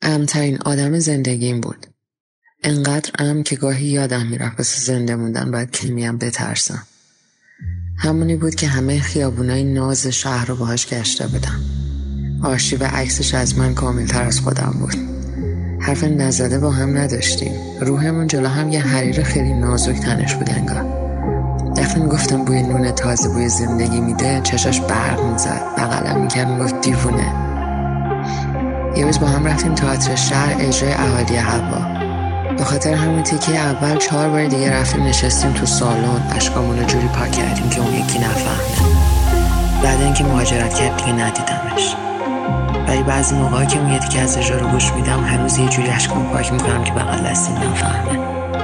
امن‌ترین آدم زندگیم بود. انقدر امن که گاهی یادم میرفت واسه زنده موندن باید کمیم بترسم. همونی بود که همه خیابونای ناز شهر رو باهاش گشته بودم. آرشیو عکسش از من کاملتر از خودم بود. حرف نزده با هم نداشتیم. روحمون جلو هم یه حریر خیلی نازک تنش بود انگار. وقتی میگفتم بوی نون تازه بوی زندگی میده چشاش برق میزد. بغلم میکرد میگفت دیوونه. یه روز با هم رفتیم تئاتر شهر اجرای اهالی هوا. به خاطر همون تیکه اول 4 بار دیگه رفتیم نشستیم تو سالن، اشکامون رو جوری پاک کردیم که اون یکی نفهمه. بعد اینکه مهاجرت کرد دیگه ندیدمش. ولی بعضی موقعا که اون یکی از اجرا رو گوش میدم هنوز یه جوری اشکام پاک میکنم که بغل دستیم نفهمه.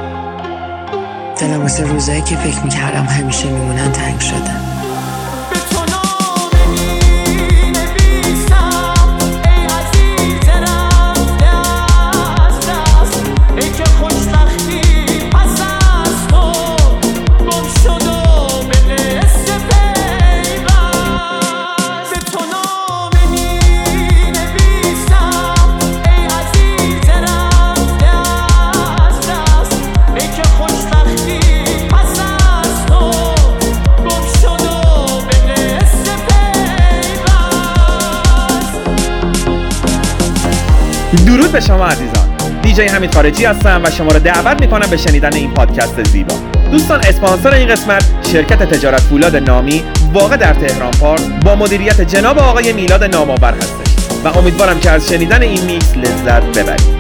دلم واسه روزایی که فکر میکردم همیشه میمونن تنگ شده. درود به شما عزیزان. دیجی حمید خارجی هستم و شما را دعوت میکنم به شنیدن این پادکست زیبا. دوستان، اسپانسر این قسمت شرکت تجارت فولاد نامی واقع در تهران پارک با مدیریت جناب آقای میلاد نامآور هستش و امیدوارم که از شنیدن این میکس لذت ببرید.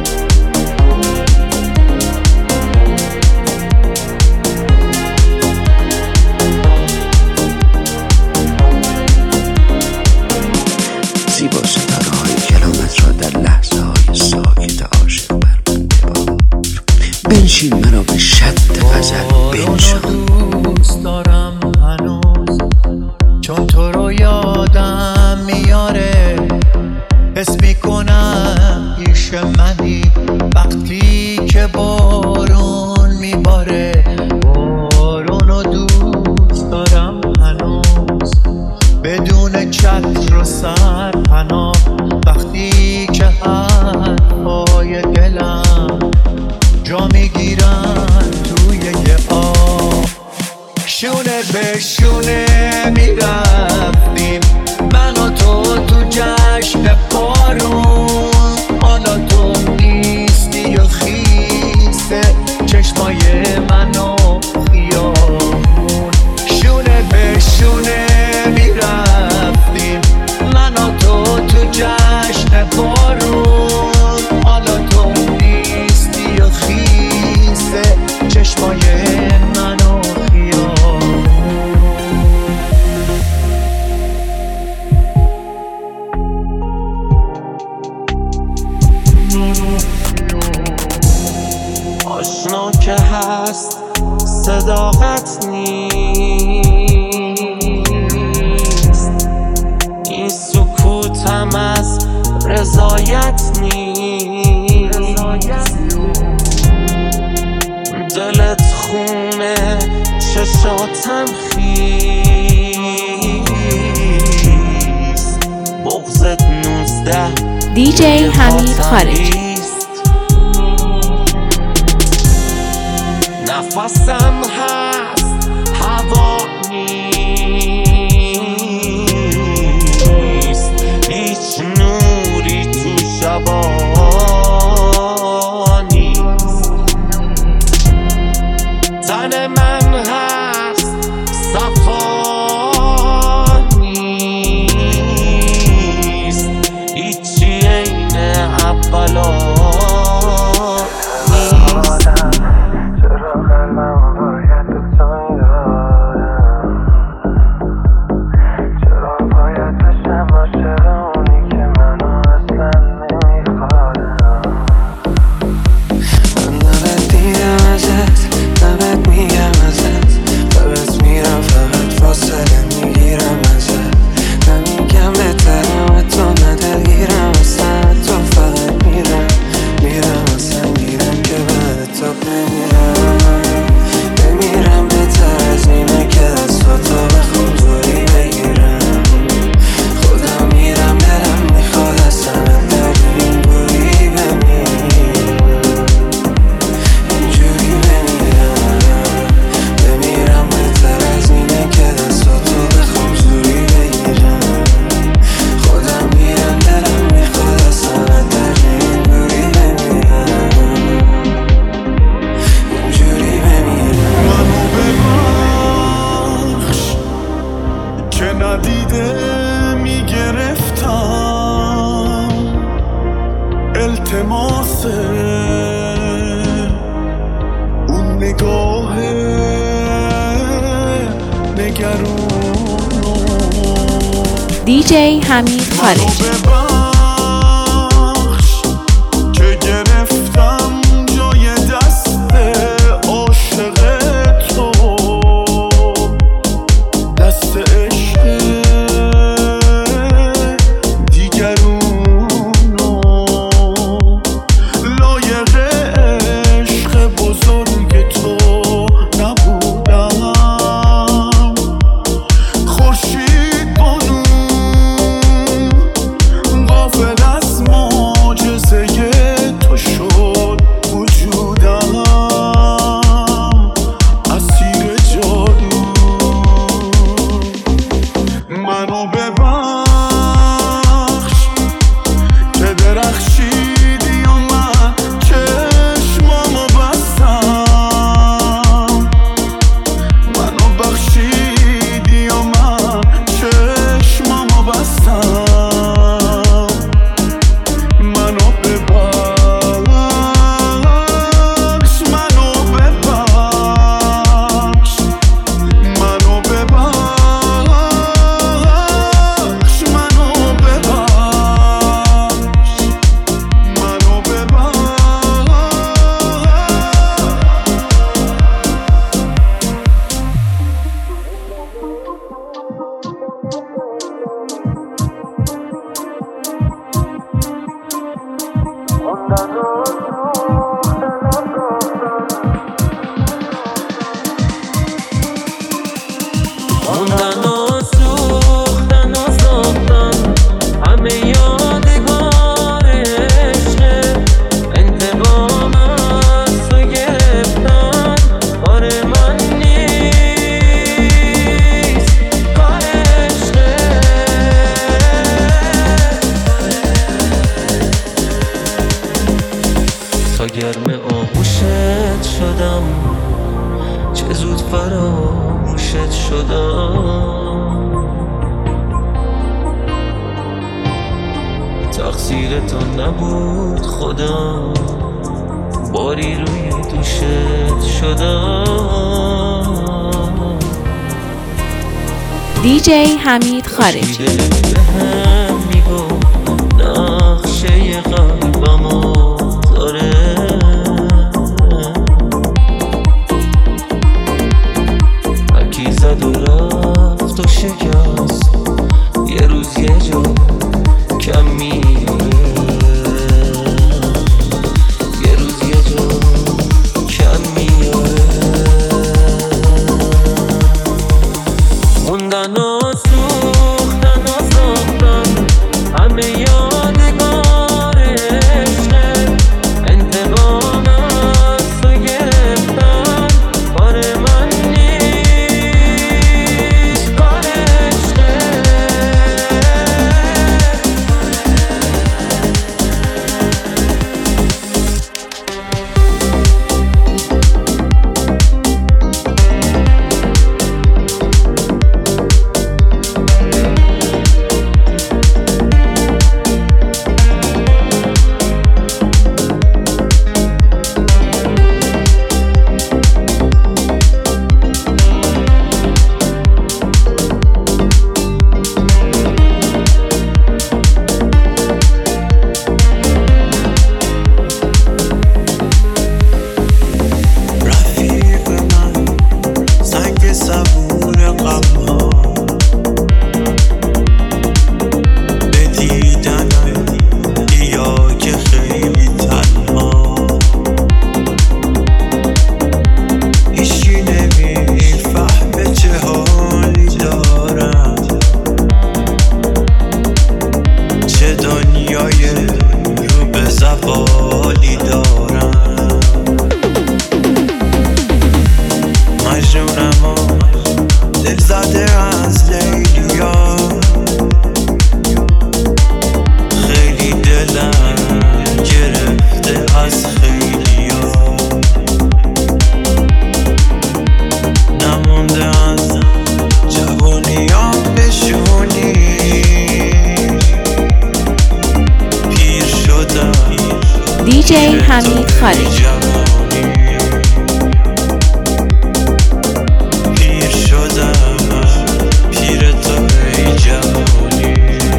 زیبا ستاره های کلامت را در لحظه های ساکت عاشق بر من ببار. بنشین مرا به شد غزل بنشان. دوست دارم هنوز چون تو رو یادم میاره. حس میکنم پیش منی وقتی که بارون میباره. بارونو دوست دارم هنوز بدون چتر و سرپناه. وقتی که حرفای دلم جا میگیرن توی یه آب. شونه به شونه میرفتیم من و تو جشن بارون. حالا تو نیستی و خیسه چشمای من و خیابون. شونه به شونه میرفتیم من و تو جشن بارون. حالا تو نیستی و خیسه چشمای من و خیابون. آشنا که هست صداقت نیست. این سکوتم از رضایت نیست. دلت خونه چشاتم خیست. بغضت 19 دیجی حمید خارجی. نفسم هست هوا نیست. هیچ نوری تو شبا نیست. تن من هست صفا نیست. هیچی عین اولا التماسه اون نگاه نگرونو دیجی حمید خارجی. که گرفتم جای دست عاشق تو، دست عشق دیگرونو، لایق عشق بزرگ تو نبودم. خورشید بانو غافل از معجزه تو شد وجودم، اسیر جادو. منو ببخش که درخشیدی و من چشمامو بستم، منو بخشیدی و من چشمامو بستم. منو ببخش، منو ببخش، منو ببخش، منو ببخش، منو ببخش. موندن و سوختن و ساختن همه یادگار عشقه، انتقام از تو گرفتن کار من نیست، کار عشقه. تا گرم آغوشت شدم چه زود فراموشت شدم، تقصیر تو نبود خودم باری روی دوشت شدم. دیجی حمید خارجی. دل بهم میگفت نقشه قلبمو داره، هرکی زد و رفت و شکست یه روز یه جا کم میاره، یه روز یه جا کم میاره. موندن و سوختن و ساختن همه یادگار عشقه، انتقام از تو گرفتن کار من نیست، کار عشقه. شدم DJ حمید خارجی. پیر شدم پیر تو ای جوانی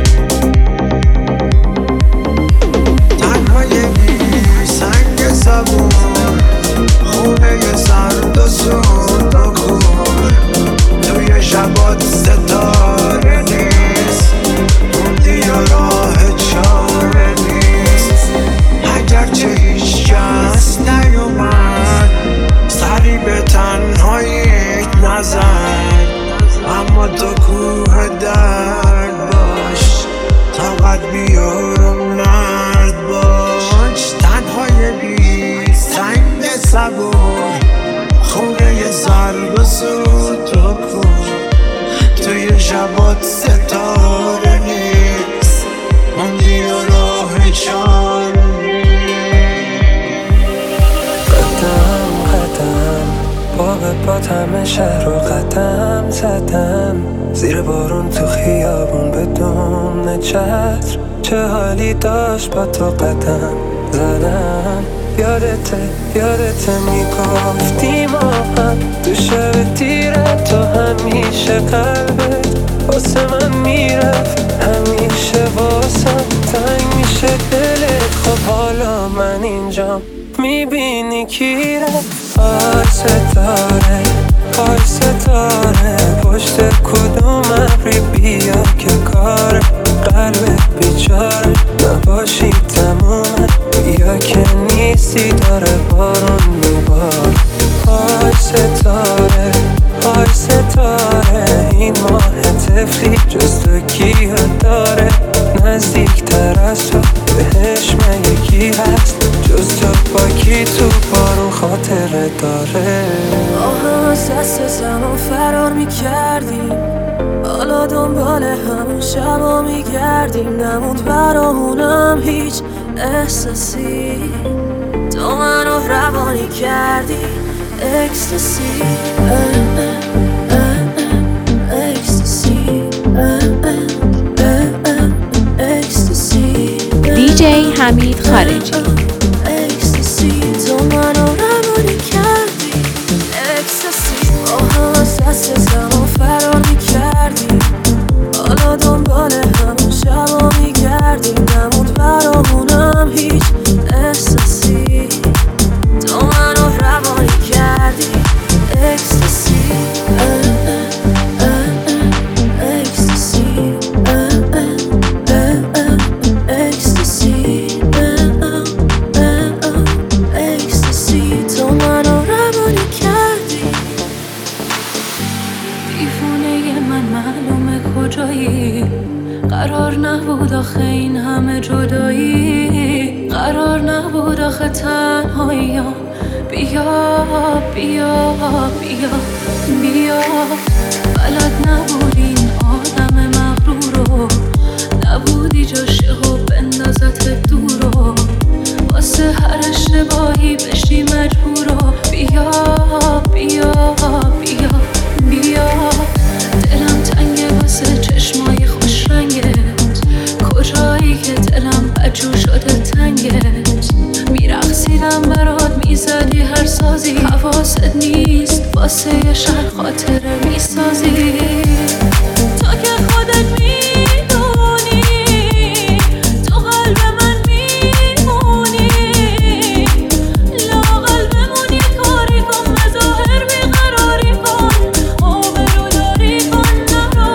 تنهای بی سنگ زبون خونه سرد و سود و کور توی شبات ستاره نیست موندی و راه چاره نیست اگرچه هیچ کس نیومد سری به تنهاییت نزد اما تو کوه درد باش طاقت بیارم نرد باش تنهای بی سنگ صبور خونه ضرب و سود و کن توی شبات ستاره نیست موندی و راه چاره قدم پا به پات همه شهر رو قدم زدم زیر بارون تو خیابون بدون نچتر چه حالی داشت با تو قدم زدم یادته میگفتی ما هم تو شب تیره تو همیشه قلبت واسه من میرفت همیشه واسم تنگ میشه دلت خب حالا من اینجام میبینی کی رفت پای ستاره پشت کدوم ابری بیا که کار قلبت بیچاره نباشی تمومه بیا که نیستی داره بارون میبار پای ستاره این ماه طفلی جز تو کیه داره نزدیکتر از تو بهش یکی هست جز تو با کی تو بارون خاطره داره هم از دست زمان فرار میکردیم حالا دنبال همون شبا میگردیم نموند برامونم هیچ احساسی تو منو روانی کردی اکستاسی اکستاسی DJ حمید خارجی. تو منو روانی کردی اکستاسی هم از دست زمان فرار میکردی حالا دنبال همون شبا میگردیم نموند برامونم هیچ احساسی تو منو روانی کردی اکستاسی قرار نبود آخه این همه جدایی قرار نبود آخه تنهاییام بیا بیا بیا بیا بلد نبود این آدم مغرورو نبودی جاشه و بندازت دورو واسه هر اشتباهی بشی مجبورو بیا بیا بیا بیا دلم تنگه واسه چشمای خوش رنگت کجایی که دلم بجو شده تنگت میرقصیدم برات میزدی هر سازی حواست نیست واسه یه شهر خاطره میسازی تا که خودت میدونی تو قلب من میمونی لاقل بمونی کاری کن بظاهر بیقراری کن آبروداری کن نرو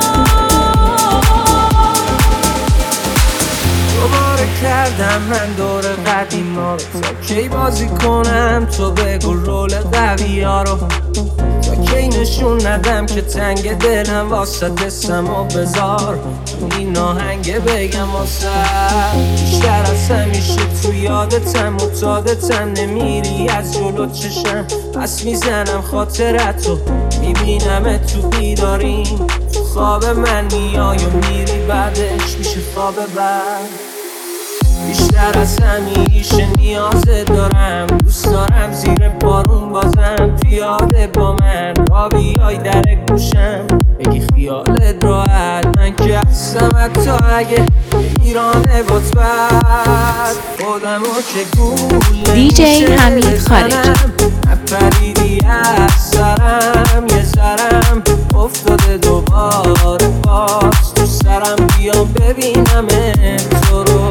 دوباره کردم من دور قدیما رو تا کی بازی کنم تو بگو رول قوی ها رو تا کی نشون ندم که تنگ دلم واسه دستم و بذار این آهنگ بگم واسه بیشتر از همیشه تو یادتم معتادتم نمیری از جلو چشم پس میزنم خاطرتو میبینم تو بیداریم تو خواب من میای و میری بعدش میشه خواب بعد بیشتر از همیشه نیازت دارم. دوست دارم زیر بارون بازم پیاده با من را بیای در گوشم بگی خیالت راحت. من که هستم حتی اگه ایرانه بات بد خودمو که گول دیجی حمید خارجی. نپریدی از سرم یه سرم افتاده دوباره باز تو سرم بیام ببینم تو رو.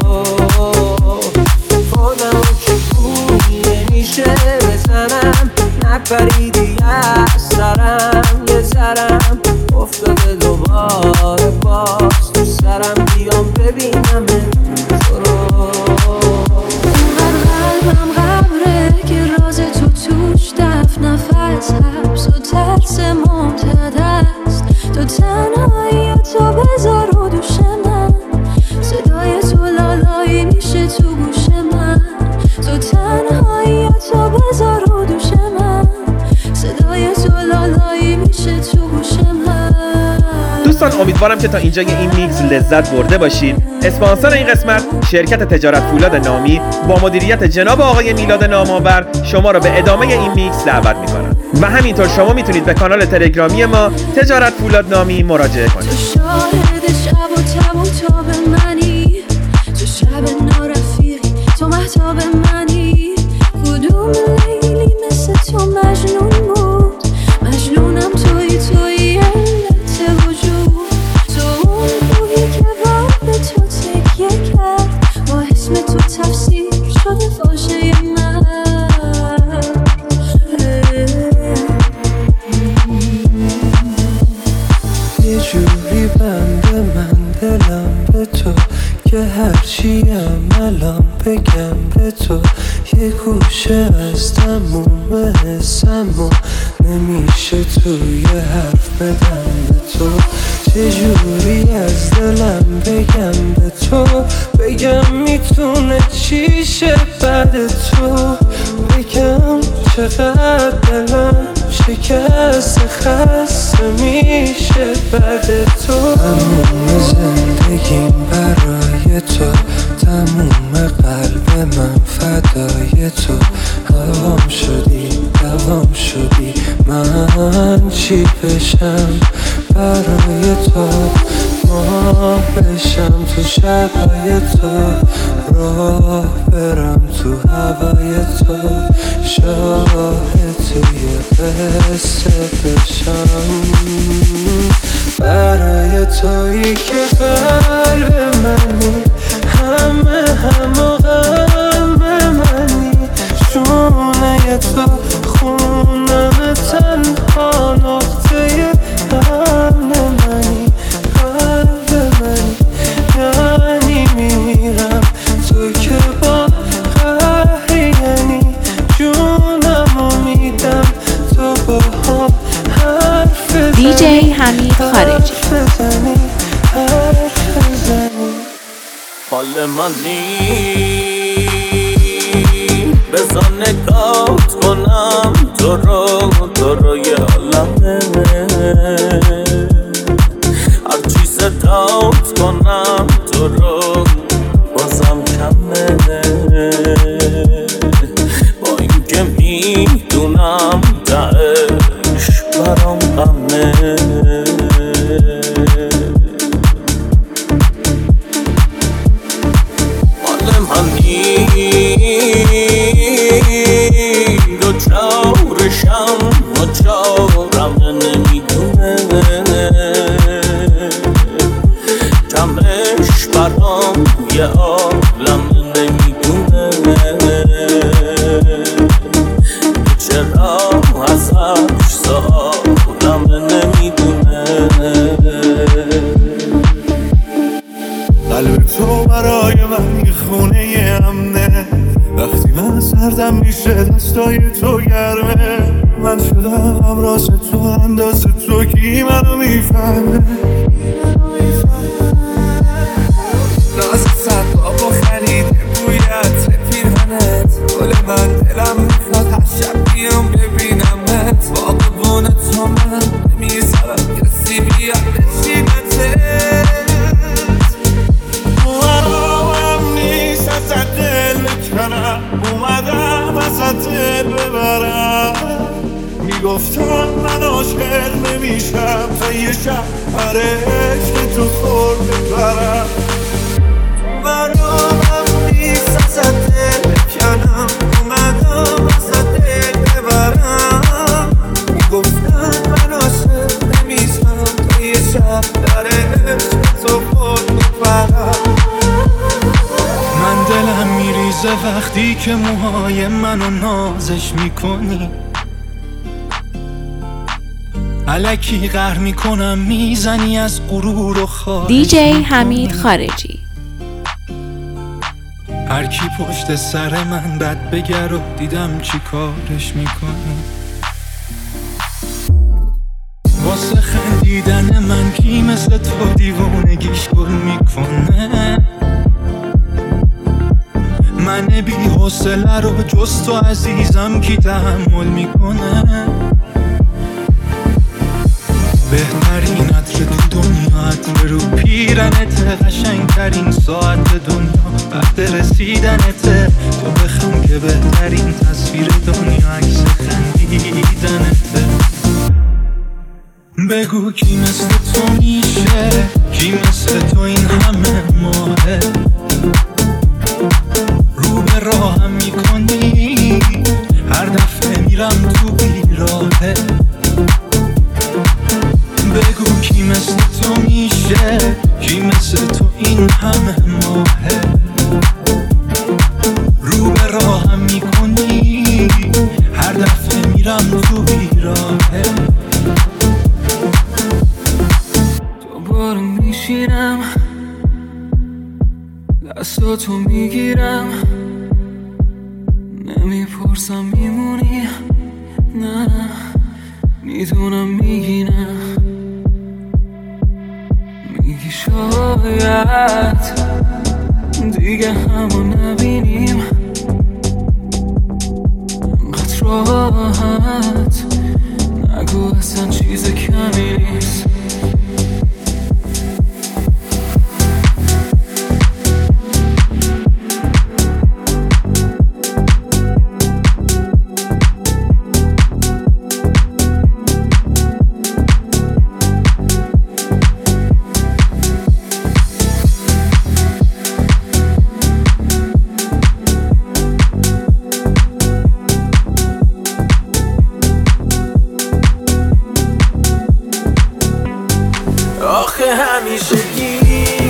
خودمو که گول نمیشه بزنم نپریدی از سرم یه سرم افتاده دوباره باز تو سرم بیام ببینم تو رو. قلبم قبره که راز تو توش دفن نفس حبس و ترس ممتد است. تو تنهایی تو بذار و دوش من صدای تو لالایی میشه تو گوش من. تو تنهایی تو بذار و دوش من صدای تو لالایی میشه تو گوش من. دوستان امیدوارم که تا اینجای این میکس لذت برده باشید. اسپانسر این قسمت شرکت تجارت فولاد نامی با مدیریت جناب آقای میلاد نامآور شما رو به ادامه این میکس دعوت میکنم و همینطور شما میتونید به کانال تلگرامی ما تجارت فولاد نامی مراجعه کنید. تو شاهد شب و تب و تاب منی، تو شب نارفیقی، تو مهتاب منی. کدوم لیلی مثل تو مجنون بود؟ مجنونم توی علت وجود. تو اون روحی که به تو تکیه کرد با اسم تو تفسیر شده فاشه من. یه جوری بنده من دلم به تو که هرچیم الان بگم به تو. یه گوشه از تموم حسم و نمیشه توی حرف بدم به تو. چجوری از دلم بگم به تو، بگم میتونه چی شه بعد تو. بگم چقدر دلم شکست خسته میشه بعد تو. تموم زندگیم برای تو، تموم قلب من فدای تو. هوام شدی دوام شدی من چی بشم برای تو. ماه بشم تو شبای تو، راه برم تو هوای تو. شاهد توی قصه بشم برای تویی که قلب منی، همه و غم منی. شونه تو خونم تنها نقطه امن منی. قلب منی یعنی میمیرم تو که با قهری یعنی جونم میدم تو با هم حرف بزنی. دیجی حمید خارجی. حال من نی بزن نگات کنم تو رو یه عالمه. هرچی صدات کنم تو رو بازم کمه. با این که میدونم تهش برام غمه. دو چارشم و چارم نمیدونه. کمش برام یه عالم نمیدونه. چرا ازش سوالم نمیدونه. قلب تو برای من یه خونه امنه. وقتی من سردم میشه دستای تو گرمه. من شدم همراز تو اندازه تو کی منو میفهمه. ناز صدقا خریده بویت پیرهنت. گل من دلم میخواد هر شب بیام ببینمت. باقبون تو من نمیذارم کسی بیاد بشینتت. موام نیست ازت میگفتن من عاشق نمیشم تا یه شب برش که تو خور ببرم برامم نیست ازت دل بکنم اومدم ازت دل ببرم میگفتن من عاشق نمیشم تا یه شب برش که تو خور ببرم من دلم میریزه وقتی که موهای منو نازش میکنی الکی قهر میکنم میزنی از غرور و خواهش دیجی حمید خارجی. هر کی پشت سر من بد بگر و دیدم چی کارش میکنی واسه خندیدن من کی مثل تو دیوونگیش گل میکنه من بی حوصله رو جز تو عزیزم کی تحمل میکنه بهترین عطر تو دنیا عطر رو پیرنته قشنگترین ساعت دنیا وقت رسیدنته تو بخم که بهترین تصویر دنیا عکس خندیدنته بگو کی مثل تو میشه کی مثل تو این همه ماهه رو به راهم میکنی هر دفعه میرم تو بیراهه بگو کی مثل تو میشه کی مثل تو این همه ماهه رو به راهم میکنی هر دفعه میرم تو بیراهه دوباره میشینم دستاتو میگیرم نمیپرسم میمونی نه میدونم میگی نه میگی شاید دیگه همو نبینیم انقدر راحت نگو اصلا چیز کمی نیست همیشگی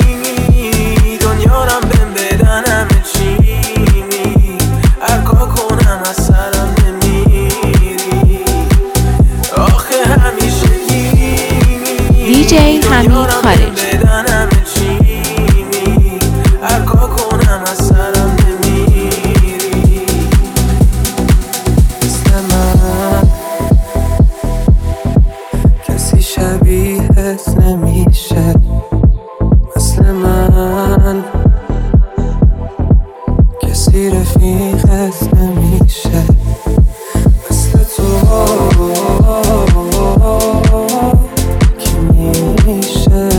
دنیا رم بهم بدن همه چی هر کار کنم از سرم نمیری آخه همیشگی دیجی حمید خارجی هر کار کنم از سرم نمیری مثل من کسی شبیهت نمیشه مثل من کسی رفیقت نمیشه مثل تو کی میشه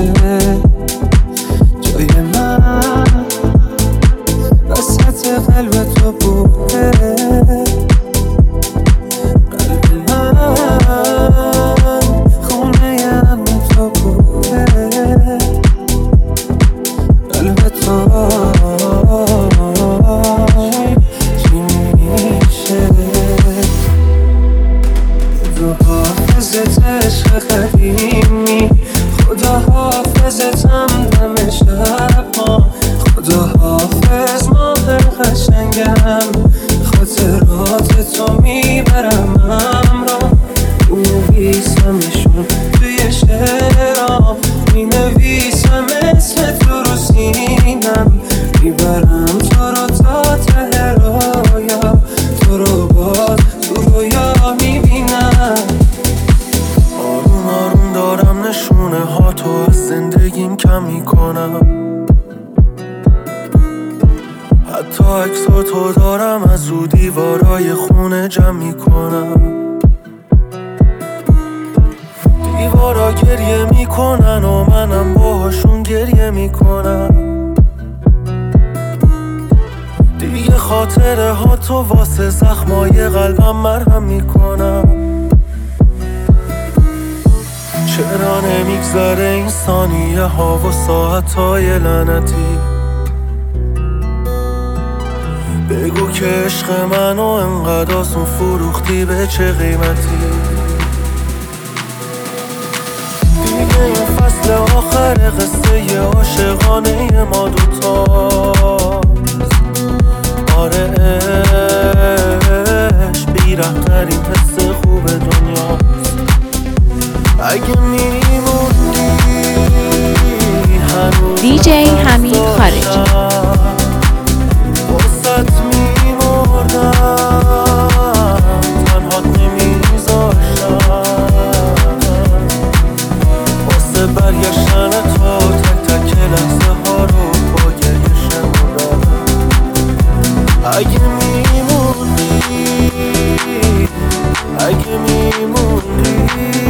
جای من وسط قلب تو بوده قلب من خونه همه تو بوده قلب تو چی میشه تو حافظت عشق قدیمی خدا حافظتم دم شب ما خدا حافظ ماه قشنگم خاطرات تو میبرم همراه مینویسمشون توی شعرام مینویسم اسم تو رو سینم میبرم تو رو تا ته رویا تو رو باز تو رویا میبینم آروم آروم دارم نشونه ها تو از زندگیم کم میکنم حتی عکسا تو دارم از رو دیوارای خونه جمع میکنم دیوارا گریه میکنن و منم باهاشون گریه میکنم دیگه خاطره ها تو واسه زخمای قلبم مرهم میکنم چرا نمیگذره این ثانیه ها و ساعت های لعنتی؟ بگو که عشق منو انقدر آسون فروختی به چه قیمتی؟ دیگه این فصل آخر قصه عاشقانه ما دوتاست. آره عشق بیرحم‌ترین حس خوب دنیاست. اگه میموندی هنوز دیجی حمید خارجی واسط میمردم، تنهات نمیذاشتم، واسه برگشتن تو تک تک لحظه ها رو با گریه شمردم. اگه میموندی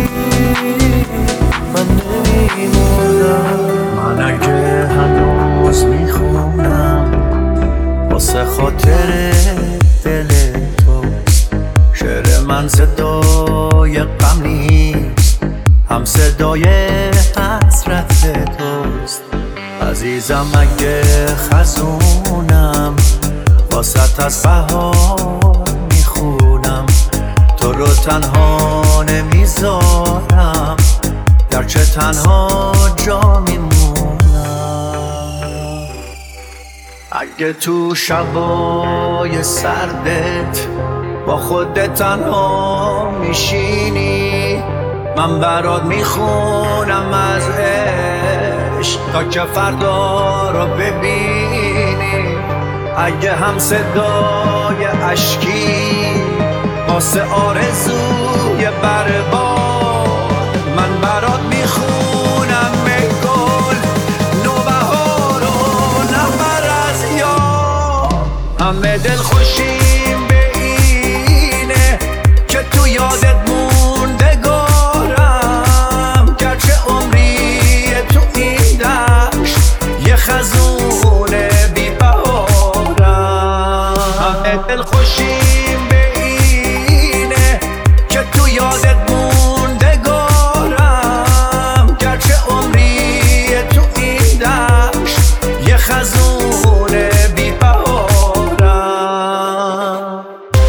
من نمیمردم. من اگه هنوز میخونم واسه خاطر دل توست، شعر من صدای غم نیست، هم صدای حسرت توست. عزیزم اگه خزونم واسه از بهار میخونم، تو رو تنها نمیذارم، گرچه تنها جا میمونم. اگه تو شبای سردت با خودت تنها میشینی، من برات میخونم از عشق تا که فردا رو ببینی. اگه هم صدای عشقی واسه آرزوی برباد، من برات میخونم گل نوبهارو نفر از یاد. همه دل خوشیم به اینه که تو یادت موندگارم، گرچه عمری تو این دشت یه خزون بی بهارم. همه دل خوشیم به اینه که تو یادت موندگارم، گرچه عمری تو این دشت یه خزون بی بهارم.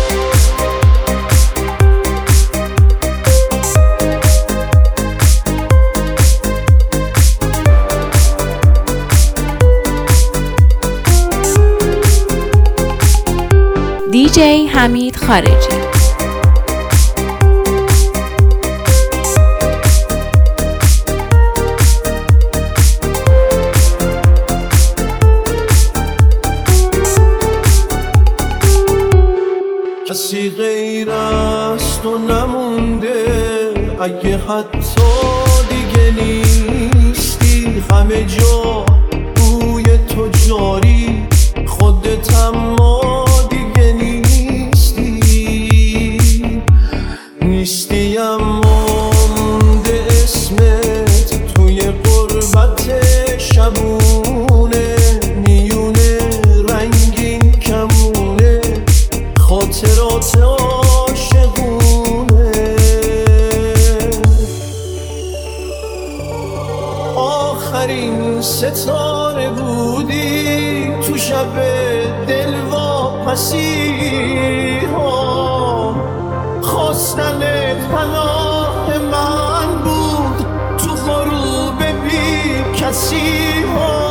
دیجی حمید خارجی. کسی غیر از تو نمونده، اگه حتی دیگه نیستی، همه جا بوی تو جاری، خودت اما دیگه نیستی اما مونده اسمت توی غربت شبونه، میونه رنگین کمونه خاطرات عاشقونه. آخرین ستاره بودی تو شب دلواپسی ها، خواستنت پناه من بود تو غروب بی کسی ها.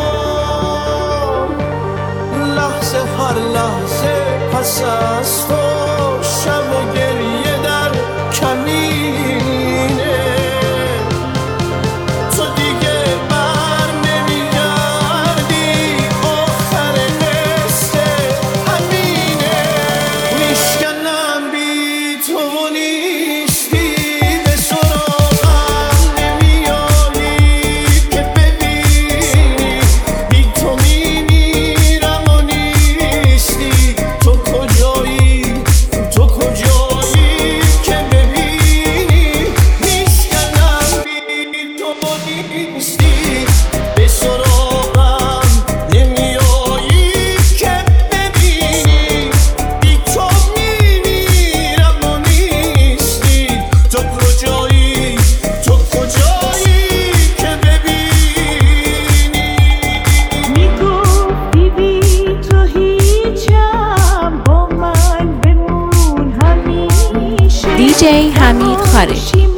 لحظه هر لحظه پس از تو شب و گریه در کمینه، تو دیگه بر نمیگردی، آخر قصه همینه. میشکنم بی تو و نیستی، به سراغم نمیایی که ببینی، بی تو میمیرم و نیستی. تو کجایی دیجی حمید خارجی.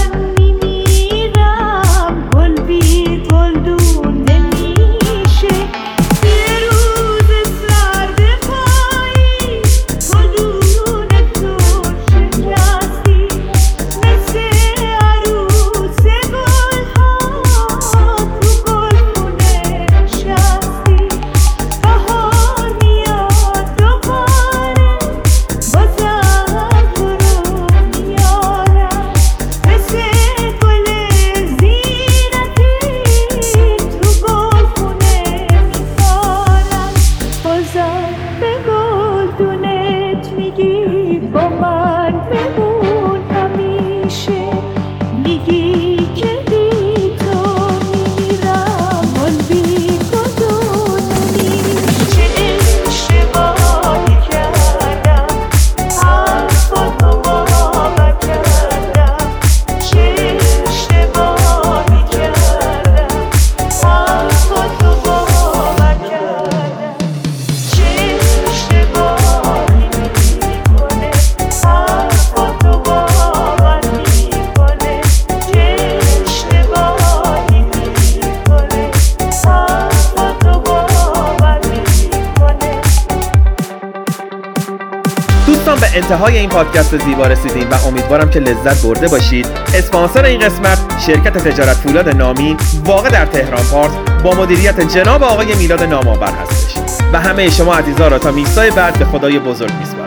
دوستان به انتهای این پادکست زیبا رسیدیم و امیدوارم که لذت برده باشید. اسپانسر این قسمت شرکت تجارت فولاد نامی واقع در تهران پارس با مدیریت جناب آقای میلاد نامآور هستش و همه شما عزیزان را تا میکسای بعد به خدای بزرگ میسپارم.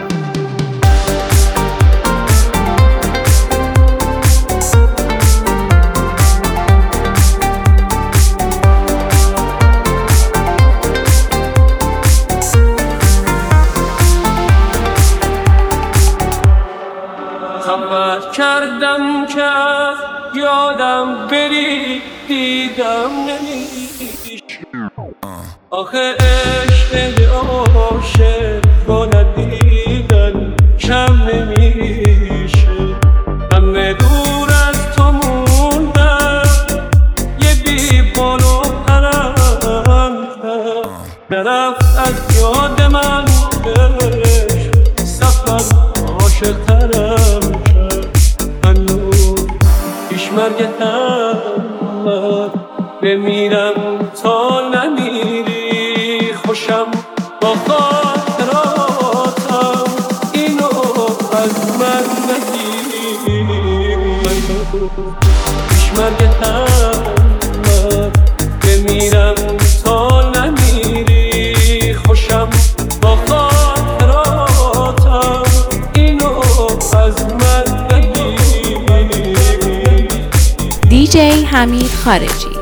کردم که از یادم بری دیدم نمیش آخه عشق عاشق با ندیدن کم نمیشه همه دور از تو موندم یه بی بال و پرم نرفت از یاد من عشق سفر عاشق ترم مرگ همت بمیرم تا نمیری خوشم با خاطراتم اینو از من نگیر مرگ همت بمیرم تا نمیری خوشم با خاطراتم اینو از من نگیر. دیجی حمید خارجی.